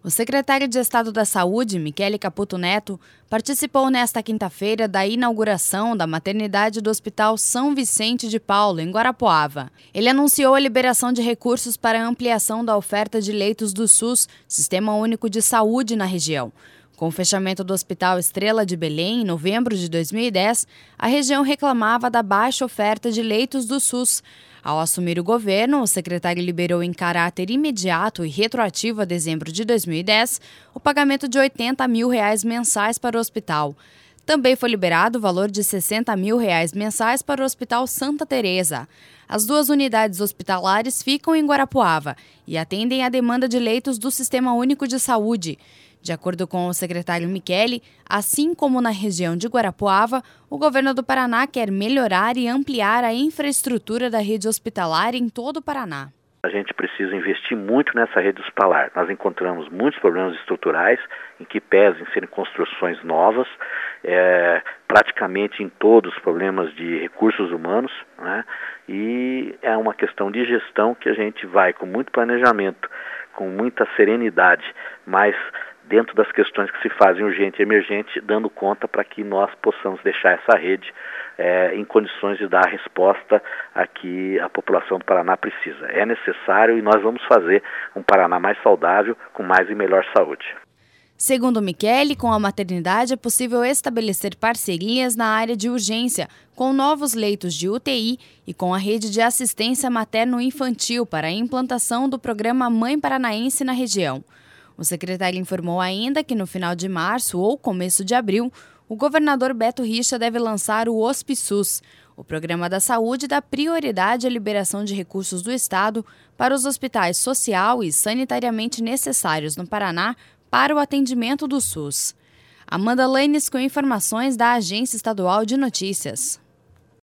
O secretário de Estado da Saúde, Michele Caputo Neto, participou nesta quinta-feira da inauguração da maternidade do Hospital São Vicente de Paulo, em Guarapuava. Ele anunciou a liberação de recursos para a ampliação da oferta de leitos do SUS, Sistema Único de Saúde, na região. Com o fechamento do Hospital Estrela de Belém, em novembro de 2010, a região reclamava da baixa oferta de leitos do SUS. Ao assumir o governo, o secretário liberou em caráter imediato e retroativo a dezembro de 2010 o pagamento de R$80 mil mensais para o hospital. Também foi liberado o valor de R$60 mil mensais para o Hospital Santa Teresa. As duas unidades hospitalares ficam em Guarapuava e atendem à demanda de leitos do Sistema Único de Saúde. De acordo com o secretário Michele, assim como na região de Guarapuava, o governo do Paraná quer melhorar e ampliar a infraestrutura da rede hospitalar em todo o Paraná. A gente precisa investir muito nessa rede hospitalar. Nós encontramos muitos problemas estruturais em que pesam serem construções novas, praticamente em todos os problemas de recursos humanos, né? E é uma questão de gestão que a gente vai com muito planejamento, com muita serenidade, mas dentro das questões que se fazem urgente e emergente, dando conta para que nós possamos deixar essa rede em condições de dar a resposta a que a população do Paraná precisa. É necessário e nós vamos fazer um Paraná mais saudável, com mais e melhor saúde. Segundo Michele, com a maternidade é possível estabelecer parcerias na área de urgência, com novos leitos de UTI e com a rede de assistência materno-infantil para a implantação do programa Mãe Paranaense na região. O secretário informou ainda que no final de março ou começo de abril, o governador Beto Richa deve lançar o HospiSUS. O programa da saúde dá prioridade à liberação de recursos do Estado para os hospitais social e sanitariamente necessários no Paraná para o atendimento do SUS. Amanda Lanes com informações da Agência Estadual de Notícias.